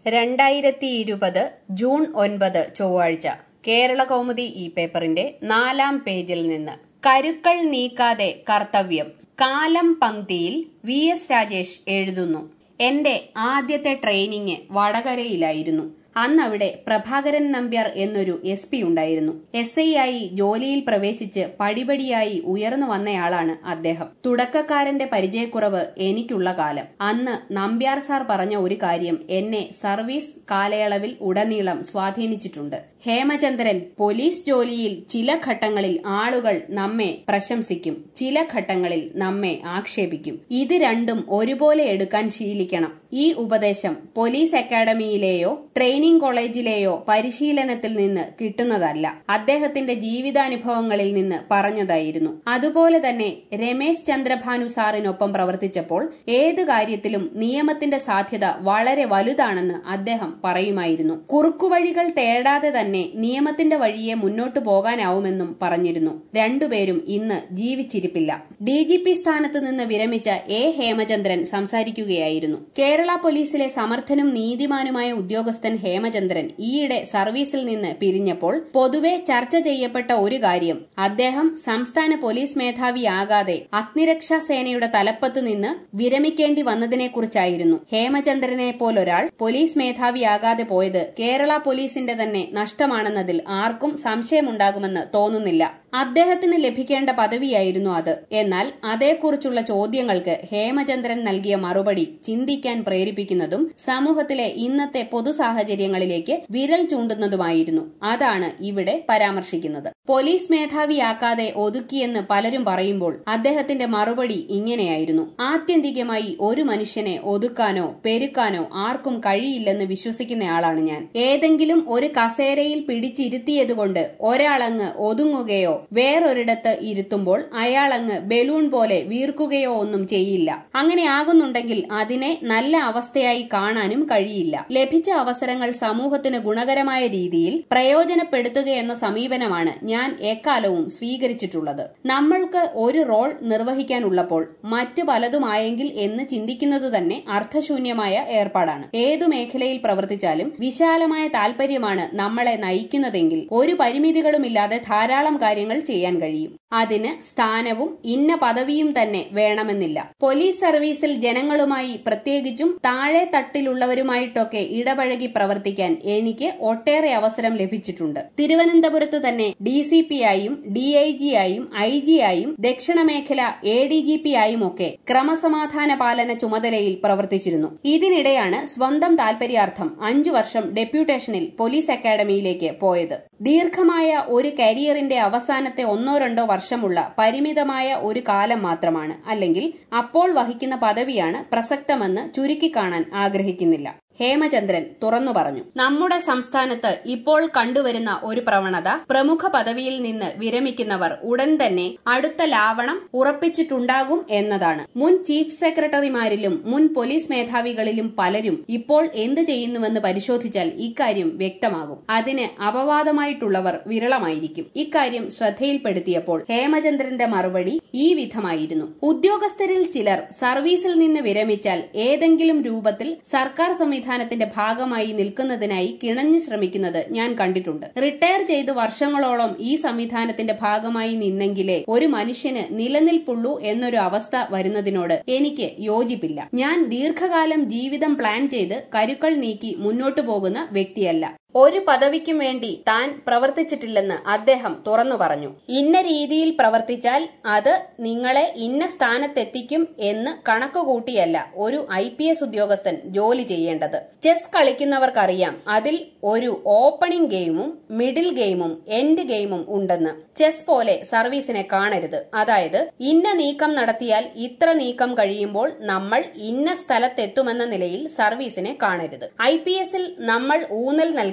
2020 June 9 ചൊവ്വാഴ്ച കേരള കൗമുദി ഈ പേപ്പറിന്റെ 4-ാം പേജിൽ നിന്ന് കരുക്കൾ നീക്കാതെ കർത്തവ്യം. കാലം പങ്ക്തിയിൽ VS രാജേഷ് എഴുതുന്നു. എന്റെ ആദ്യത്തെ ട്രെയിനിങ് വടകരയിലായിരുന്നു. അന്നവിടെ പ്രഭാകരൻ നമ്പ്യാർ എന്നൊരു SP ഉണ്ടായിരുന്നു. SI ആയി ജോലിയിൽ പ്രവേശിച്ച് പടിപടിയായി ഉയർന്നു വന്നയാളാണ് അദ്ദേഹം. തുടക്കക്കാരന്റെ പരിചയക്കുറവ് എനിക്കുള്ള കാലം. അന്ന് നമ്പ്യാർ സാർ പറഞ്ഞ ഒരു കാര്യം എന്നെ സർവീസ് കാലയളവിൽ ഉടനീളം സ്വാധീനിച്ചിട്ടുണ്ട്. ഹേമചന്ദ്രൻ, പോലീസ് ജോലിയിൽ ചില ഘട്ടങ്ങളിൽ ആളുകൾ നമ്മെ പ്രശംസിക്കും, ചില ഘട്ടങ്ങളിൽ നമ്മെ ആക്ഷേപിക്കും. ഇത് രണ്ടും ഒരുപോലെ എടുക്കാൻ ശീലിക്കണം. ഈ ഉപദേശം പോലീസ് അക്കാഡമിയിലെയോ ട്രെയിനിംഗ് കോളേജിലെയോ പരിശീലനത്തിൽ നിന്ന് കിട്ടുന്നതല്ല, അദ്ദേഹത്തിന്റെ ജീവിതാനുഭവങ്ങളിൽ നിന്ന് പറഞ്ഞതായിരുന്നു. അതുപോലെ തന്നെ രമേശ് ചന്ദ്രഭാനു സാറിനൊപ്പം പ്രവർത്തിച്ചപ്പോൾ ഏത് കാര്യത്തിലും നിയമത്തിന്റെ സാധ്യത വളരെ വലുതാണെന്ന് അദ്ദേഹം പറയുമായിരുന്നു. കുറുക്കുവഴികൾ തേടാതെ തന്നെ നിയമത്തിന്റെ വഴിയെ മുന്നോട്ടു പോകാനാവുമെന്നും പറഞ്ഞിരുന്നു. രണ്ടുപേരും ഇന്ന് ജീവിച്ചിരിപ്പില്ല. DGP സ്ഥാനത്ത് നിന്ന് വിരമിച്ച ഹേമചന്ദ്രൻ സംസാരിക്കുകയായിരുന്നു. കേരള പോലീസിലെ സമർത്ഥനും നീതിമാനുമായ ഉദ്യോഗസ്ഥൻ ഹേമചന്ദ്രൻ ഈയിടെ സർവീസിൽ നിന്ന് പിരിഞ്ഞപ്പോൾ പൊതുവെ ചർച്ച ചെയ്യപ്പെട്ട ഒരു കാര്യം അദ്ദേഹം സംസ്ഥാന പോലീസ് മേധാവിയാകാതെ അഗ്നിരക്ഷാ സേനയുടെ തലപ്പത്ത് നിന്ന് വിരമിക്കേണ്ടി വന്നതിനെക്കുറിച്ചായിരുന്നു. ഹേമചന്ദ്രനെ പോലൊരാൾ പോലീസ് മേധാവിയാകാതെ പോയത് കേരള പോലീസിന്റെ തന്നെ നഷ്ടമാണെന്നതിൽ ആർക്കും സംശയമുണ്ടാകുമെന്ന് തോന്നുന്നില്ല. അദ്ദേഹത്തിന് ലഭിക്കേണ്ട പദവിയായിരുന്നു അത്. എന്നാൽ അതേക്കുറിച്ചുള്ള ചോദ്യങ്ങൾക്ക് ഹേമചന്ദ്രൻ നൽകിയ മറുപടി ചിന്തിക്കാൻ പ്രേരിപ്പിക്കുന്നതും സമൂഹത്തിലെ ഇന്നത്തെ പൊതു സാഹചര്യങ്ങളിലേക്ക് വിരൽ ചൂണ്ടുന്നതുമായിരുന്നു. അതാണ് ഇവിടെ പരാമർശിക്കുന്നത്. പോലീസ് മേധാവിയാക്കാതെ ഒതുക്കിയെന്ന് പലരും പറയുമ്പോൾ അദ്ദേഹത്തിന്റെ മറുപടി ഇങ്ങനെയായിരുന്നു. ആത്യന്തികമായി ഒരു മനുഷ്യനെ ഒതുക്കാനോ പെരുക്കാനോ ആർക്കും കഴിയില്ലെന്ന് വിശ്വസിക്കുന്നയാളാണ് ഞാൻ. ഏതെങ്കിലും ഒരു കസേരയിൽ പിടിച്ചിരുത്തിയതുകൊണ്ട് ഒരാളങ്ങ് ഒതുങ്ങുകയോ വേറൊരിടത്ത് ഇരുത്തുമ്പോൾ അയാളങ്ങ് ബലൂൺ പോലെ വീർക്കുകയോ ഒന്നും ചെയ്യില്ല. അങ്ങനെ ആകുന്നുണ്ടെങ്കിൽ അതിനെ നല്ല അവസ്ഥയായി കാണാനും കഴിയില്ല. ലഭിച്ച അവസരങ്ങൾ സമൂഹത്തിന് ഗുണകരമായ രീതിയിൽ പ്രയോജനപ്പെടുത്തുകയെന്ന സമീപനമാണ് ഞാൻ എക്കാലവും സ്വീകരിച്ചിട്ടുള്ളത്. നമ്മൾക്ക് ഒരു റോൾ നിർവഹിക്കാനുള്ളപ്പോൾ മറ്റു പലതുമായെങ്കിൽ എന്ന് ചിന്തിക്കുന്നത് തന്നെ അർത്ഥശൂന്യമായ ഏർപ്പാടാണ്. ഏതു മേഖലയിൽ പ്രവർത്തിച്ചാലും വിശാലമായ താൽപര്യമാണ് നമ്മളെ നയിക്കുന്നതെങ്കിൽ ഒരു പരിമിതികളുമില്ലാതെ ധാരാളം കാര്യങ്ങൾ ചെയ്യാൻ കഴിയും. അതിന് സ്ഥാനവും ഇന്ന പദവിയും തന്നെ വേണമെന്നില്ല. പോലീസ് സർവീസിൽ ജനങ്ങളുമായി, പ്രത്യേകിച്ചും താഴെ തട്ടിലുള്ളവരുമായിട്ടൊക്കെ ഇടപഴകി പ്രവർത്തിക്കാൻ എനിക്ക് ഒട്ടേറെ അവസരം ലഭിച്ചിട്ടുണ്ട്. തിരുവനന്തപുരത്ത് തന്നെ DCP ആയും DIG ആയും IG ആയും ദക്ഷിണ മേഖല ADGP ആയുമൊക്കെ ക്രമസമാധാന പാലന ചുമതലയിൽ പ്രവർത്തിച്ചിരുന്നു. ഇതിനിടെയാണ് സ്വന്തം താൽപര്യാർത്ഥം 5 വർഷം ഡെപ്യൂട്ടേഷനിൽ പോലീസ് അക്കാഡമിയിലേക്ക് പോയത്. ദീർഘമായ ഒരു കരിയറിന്റെ അവസാനത്തെ 1-2 വർഷമുള്ള പരിമിതമായ ഒരു കാലം മാത്രമാണ്. അല്ലെങ്കിൽ അപ്പോൾ വഹിക്കുന്ന പദവിയാണ് പ്രസക്തമെന്ന് ചുരുക്കിക്കാണാൻ ആഗ്രഹിക്കുന്നില്ല. ഹേമചന്ദ്രൻ തുറന്നു പറഞ്ഞു. നമ്മുടെ സംസ്ഥാനത്ത് ഇപ്പോൾ കണ്ടുവരുന്ന ഒരു പ്രവണത പ്രമുഖ പദവിയിൽ നിന്ന് വിരമിക്കുന്നവർ ഉടൻ തന്നെ അടുത്ത ലാവണം ഉറപ്പിച്ചിട്ടുണ്ടാകും എന്നതാണ്. മുൻ ചീഫ് സെക്രട്ടറിമാരിലും മുൻ പോലീസ് മേധാവികളിലും പലരും ഇപ്പോൾ എന്തു ചെയ്യുന്നുവെന്ന് പരിശോധിച്ചാൽ ഇക്കാര്യം വ്യക്തമാകും. അതിന് അപവാദമായിട്ടുള്ളവർ വിരളമായിരിക്കും. ഇക്കാര്യം ശ്രദ്ധയിൽപ്പെടുത്തിയപ്പോൾ ഹേമചന്ദ്രന്റെ മറുപടി ഈ വിധമായിരുന്നു. ഉദ്യോഗസ്ഥരിൽ ചിലർ സർവീസിൽ നിന്ന് വിരമിച്ചാൽ ഏതെങ്കിലും രൂപത്തിൽ സർക്കാർ സംവിധാനത്തിന്റെ ഭാഗമായി നിൽക്കുന്നതിനായി കിണഞ്ഞു ശ്രമിക്കുന്നത് ഞാൻ കണ്ടിട്ടുണ്ട്. റിട്ടയർ ചെയ്ത് വർഷങ്ങളോളം ഈ സംവിധാനത്തിന്റെ ഭാഗമായി നിന്നെങ്കിലേ ഒരു മനുഷ്യന് നിലനിൽപ്പുള്ളൂ എന്നൊരു അവസ്ഥ വരുന്നതിനോട് എനിക്ക് യോജിപ്പില്ല. ഞാൻ ദീർഘകാലം ജീവിതം പ്ലാൻ ചെയ്ത് കരുക്കൾ നീക്കി മുന്നോട്ടു പോകുന്ന വ്യക്തിയല്ല. ഒരു പദവിക്കും വേണ്ടി താൻ പ്രവർത്തിച്ചിട്ടില്ലെന്ന് അദ്ദേഹം തുറന്നു പറഞ്ഞു. ഇന്ന രീതിയിൽ പ്രവർത്തിച്ചാൽ അത് നിങ്ങളെ ഇന്ന സ്ഥാനത്തെത്തിക്കും എന്ന് കണക്കുകൂട്ടിയല്ല ഒരു IPS ഉദ്യോഗസ്ഥൻ ജോലി ചെയ്യേണ്ടത്. ചെസ് കളിക്കുന്നവർക്കറിയാം അതിൽ ഒരു ഓപ്പണിംഗ് ഗെയിമും മിഡിൽ ഗെയിമും എൻഡ് ഗെയിമും ഉണ്ടെന്ന്. ചെസ് പോലെ സർവീസിനെ കാണരുത്. അതായത് ഇന്ന നീക്കം നടത്തിയാൽ ഇത്ര നീക്കം കഴിയുമ്പോൾ നമ്മൾ ഇന്ന സ്ഥലത്തെത്തുമെന്ന നിലയിൽ സർവീസിനെ കാണരുത്. IPSൽ നമ്മൾ ഊന്നൽ നൽകേണ്ടത്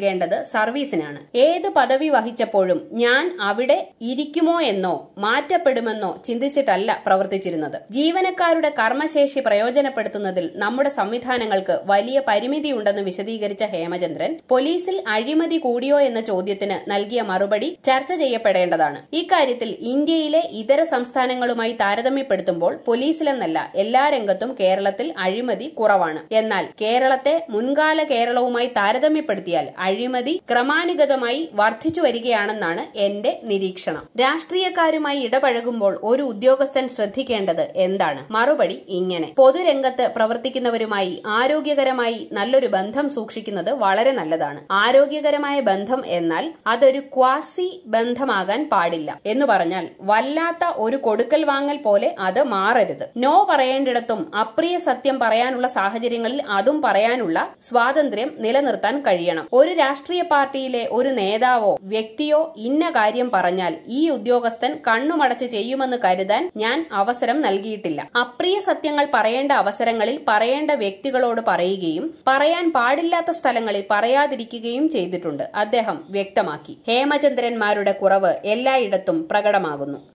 നൽകേണ്ടത് സർവീസിനാണ്. ഏത് പദവി വഹിച്ചപ്പോഴും ഞാൻ അവിടെ ഇരിക്കുമോ എന്നോ മാറ്റപ്പെടുമെന്നോ ചിന്തിച്ചിട്ടല്ല പ്രവർത്തിച്ചിരുന്നത്. ജീവനക്കാരുടെ കർമ്മശേഷി പ്രയോജനപ്പെടുത്തുന്നതിൽ നമ്മുടെ സംവിധാനങ്ങൾക്ക് വലിയ പരിമിതിയുണ്ടെന്ന് വിശദീകരിച്ച ഹേമചന്ദ്രൻ, പോലീസിൽ അഴിമതി കൂടിയോ എന്ന ചോദ്യത്തിന് നൽകിയ മറുപടി ചർച്ച ചെയ്യപ്പെടേണ്ടതാണ്. ഇക്കാര്യത്തിൽ ഇന്ത്യയിലെ ഇതര സംസ്ഥാനങ്ങളുമായി താരതമ്യപ്പെടുത്തുമ്പോൾ പോലീസിലെന്നല്ല എല്ലാ രംഗത്തും കേരളത്തിൽ അഴിമതി കുറവാണ്. എന്നാൽ കേരളത്തെ മുൻകാല കേരളവുമായി താരതമ്യപ്പെടുത്തിയാൽ അഴിമതി ക്രമാനുഗതമായി വർദ്ധിച്ചു വരികയാണെന്നാണ് എന്റെ നിരീക്ഷണം. രാഷ്ട്രീയക്കാരുമായി ഇടപഴകുമ്പോൾ ഒരു ഉദ്യോഗസ്ഥൻ ശ്രദ്ധിക്കേണ്ടത് എന്താണ്? മറുപടി ഇങ്ങനെ: പൊതുരംഗത്ത് പ്രവർത്തിക്കുന്നവരുമായി ആരോഗ്യകരമായി നല്ലൊരു ബന്ധം സൂക്ഷിക്കുന്നത് വളരെ നല്ലതാണ്. ആരോഗ്യകരമായ ബന്ധം എന്നാൽ അതൊരു ക്വാസി ബന്ധമാകാൻ പാടില്ല. എന്ന് പറഞ്ഞാൽ വല്ലാത്ത ഒരു കൊടുക്കൽ വാങ്ങൽ പോലെ അത് മാറരുത്. നോ പറയേണ്ടിടത്തും അപ്രിയ സത്യം പറയാനുള്ള സാഹചര്യങ്ങളിൽ അതും പറയാനുള്ള സ്വാതന്ത്ര്യം നിലനിർത്താൻ കഴിയണം. ഒരു രാഷ്ട്രീയ പാർട്ടിയിലെ ഒരു നേതാവോ വ്യക്തിയോ ഇന്ന കാര്യം പറഞ്ഞാൽ ഈ ഉദ്യോഗസ്ഥൻ കണ്ണുമടച്ച് ചെയ്യുമെന്ന് കരുതാൻ ഞാൻ അവസരം നൽകിയിട്ടില്ല. അപ്രിയ സത്യങ്ങൾ പറയേണ്ട അവസരങ്ങളിൽ പറയേണ്ട വ്യക്തികളോട് പറയുകയും പറയാൻ പാടില്ലാത്ത സ്ഥലങ്ങളിൽ പറയാതിരിക്കുകയും ചെയ്തിട്ടുണ്ട് അദ്ദേഹം വ്യക്തമാക്കി. ഹേമചന്ദ്രന്മാരുടെ കുറവ് എല്ലായിടത്തും പ്രകടമാകുന്നു.